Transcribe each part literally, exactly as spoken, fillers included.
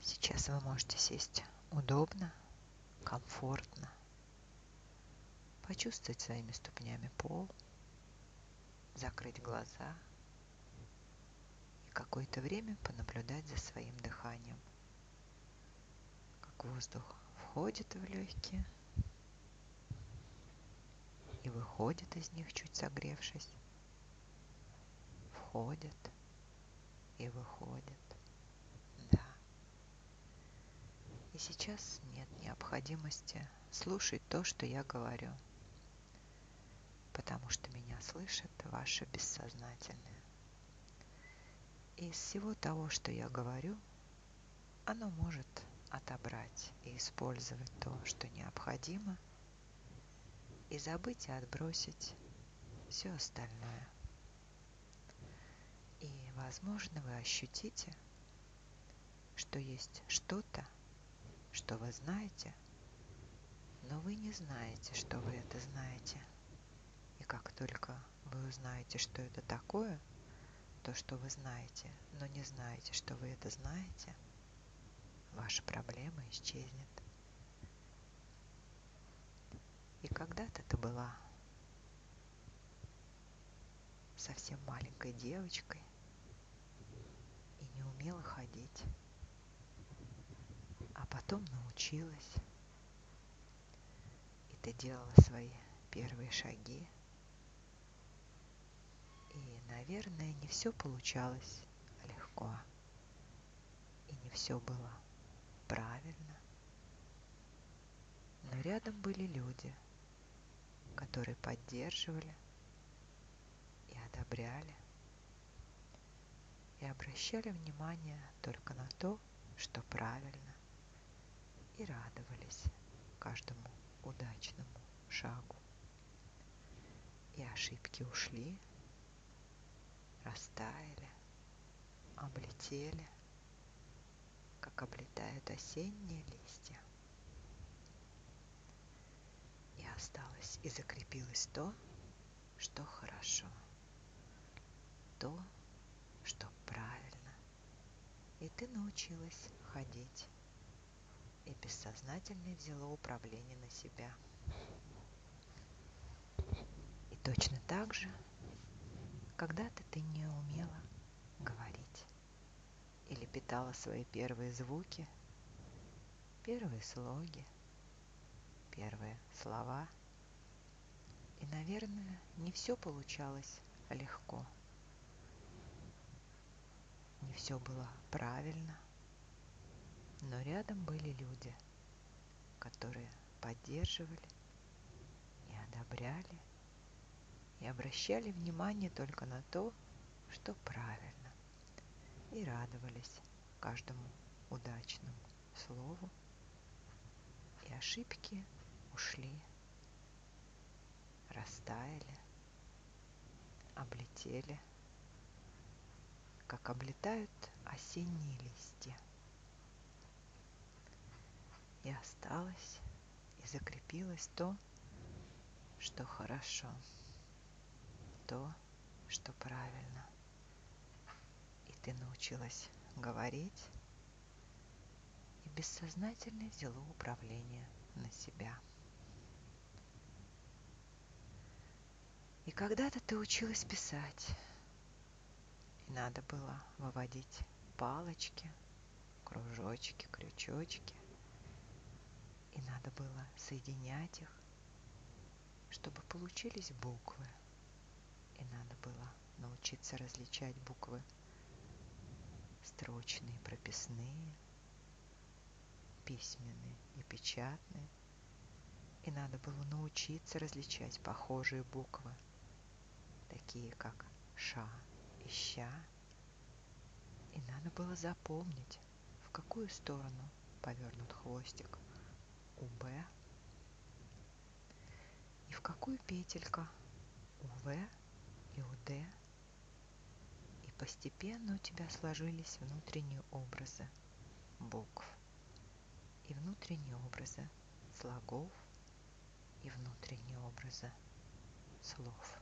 Сейчас вы можете сесть удобно, комфортно, почувствовать своими ступнями пол, закрыть глаза и какое-то время понаблюдать за своим дыханием, как воздух входит в легкие и выходит из них, чуть согревшись, входит и выходит. Да. И сейчас нет необходимости слушать то, что я говорю, потому что меня слышит ваше бессознательное. И из всего того, что я говорю, оно может отобрать и использовать то, что необходимо, и забыть и отбросить все остальное. И, возможно, вы ощутите, что есть что-то, что вы знаете, но вы не знаете, что вы это знаете. И как только вы узнаете, что это такое, то, что вы знаете, но не знаете, что вы это знаете, ваша проблема исчезнет. И когда-то ты была совсем маленькой девочкой и не умела ходить, а потом научилась, и ты делала свои первые шаги, и, наверное, не все получалось легко, и не все было правильно, но рядом были люди, которые поддерживали и одобряли, и обращали внимание только на то, что правильно, и радовались каждому удачному шагу. И ошибки ушли, растаяли, облетели, как облетают осенние листья. И осталось и закрепилось то, что хорошо, то, что правильно. И ты научилась ходить, и бессознательно взяло управление на себя. И точно так же, когда-то ты не умела говорить или питала свои первые звуки, первые слоги, первые слова. И, наверное, не все получалось легко. Не все было правильно, но рядом были люди, которые поддерживали и одобряли, и обращали внимание только на то, что правильно, и радовались каждому удачному слову, и ошибки ушли, растаяли, облетели, как облетают осенние листья. И осталось, и закрепилось то, что хорошо, то, что правильно. И ты научилась говорить, и бессознательно взяло управление на себя. И когда-то ты училась писать, и надо было выводить палочки, кружочки, крючочки, и надо было соединять их, чтобы получились буквы. И надо было научиться различать буквы строчные, прописные, письменные и печатные. И надо было научиться различать похожие буквы, такие как Ш и Щ. И надо было запомнить, в какую сторону повернут хвостик у Б и в какую петелька у В и у Д. И постепенно у тебя сложились внутренние образы букв и внутренние образы слогов и внутренние образы слов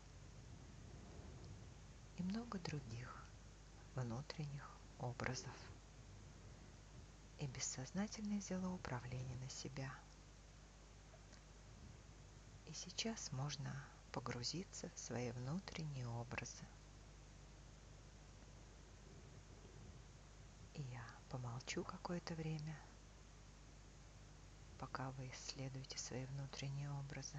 и много других внутренних образов. И бессознательное взяло управление на себя. И сейчас можно погрузиться в свои внутренние образы. И я помолчу какое-то время, пока вы исследуете свои внутренние образы.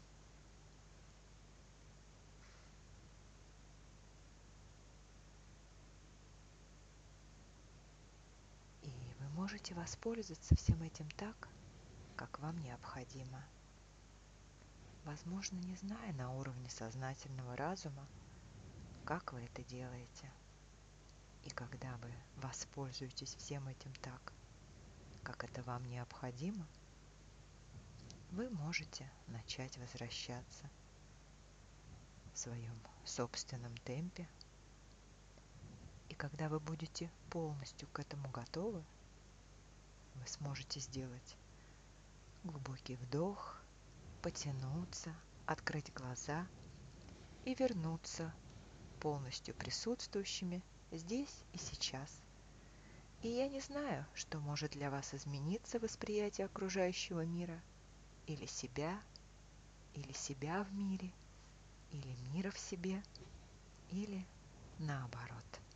И вы можете воспользоваться всем этим так, как вам необходимо. Возможно, не зная на уровне сознательного разума, как вы это делаете. И когда вы воспользуетесь всем этим так, как это вам необходимо, вы можете начать возвращаться в своем собственном темпе. И когда вы будете полностью к этому готовы, вы сможете сделать глубокий вдох, потянуться, открыть глаза и вернуться полностью присутствующими здесь и сейчас. И я не знаю, что может для вас измениться в восприятии окружающего мира, или себя, или себя в мире, или мира в себе, или наоборот.